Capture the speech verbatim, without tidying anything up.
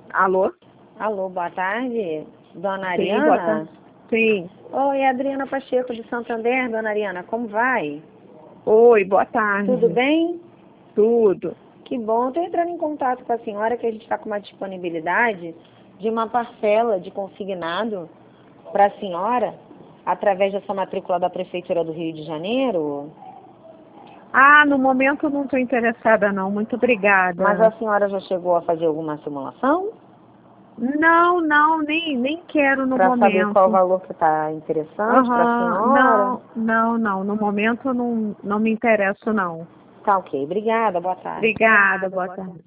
Alô? Alô, boa tarde. Dona Sim, Ariana? boa tarde. Sim. Oi, Adriana Pacheco de Santander. Dona Ariana, como vai? Oi, boa tarde. Tudo bem? Tudo. Que bom. Estou entrando em contato com a senhora que a gente está com uma disponibilidade de uma parcela de consignado para a senhora, através dessa matrícula da Prefeitura do Rio de Janeiro. Ah, no momento eu não estou interessada não, muito obrigada. Mas a senhora já chegou a fazer alguma simulação? Não, não, nem, nem quero no Para momento. saber qual o valor que está interessante para a Aham, senhora? não, não, não, no momento eu não, não me interesso não. Tá ok. Obrigada. Boa tarde. Obrigada, boa tarde.